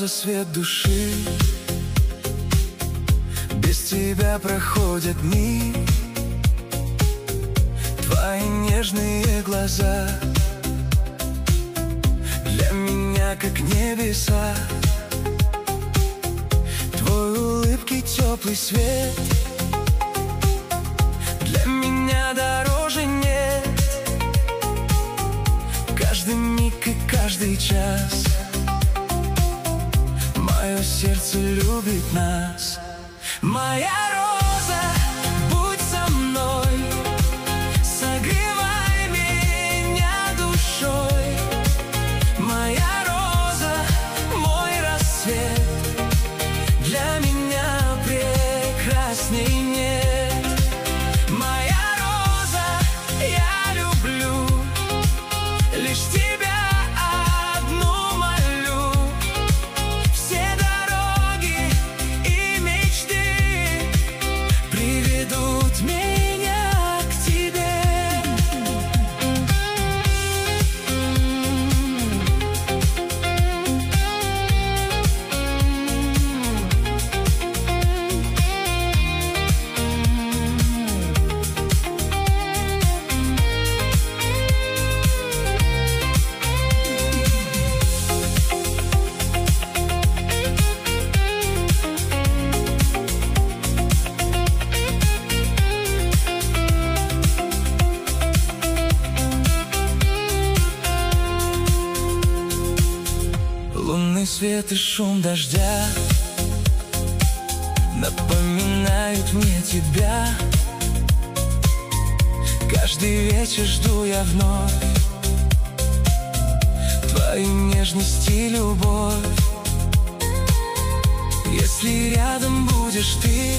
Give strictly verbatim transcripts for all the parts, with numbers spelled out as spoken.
роза, свет души. Без тебя проходят дни. Твои нежные глаза для меня как небеса. Твой улыбки теплый свет для меня дороже нет. Каждый миг и каждый час мое сердце любит нас. Моя роза, будь со мной, согревай меня душой. Моя роза, мой рассвет, для меня прекрасней нет. Моя роза, я люблю лишь тебя. Лунный свет и шум дождя напоминают мне тебя. Каждый вечер жду я вновь твою нежность и любовь. Если рядом будешь ты,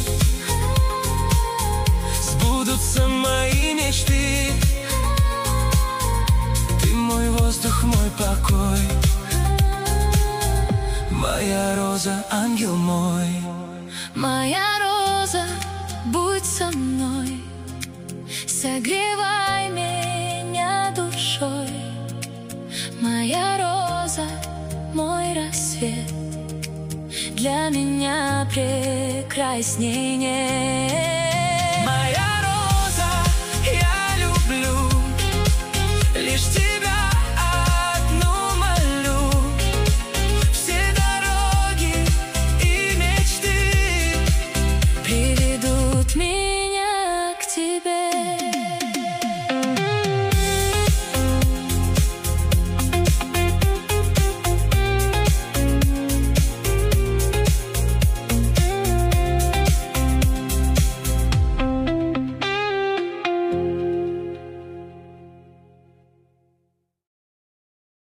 сбудутся мои мечты. Ты мой воздух, мой покой, моя роза, ангел мой. Моя роза, будь со мной, согревай меня душой. Моя роза, мой рассвет, для меня прекрасней нет.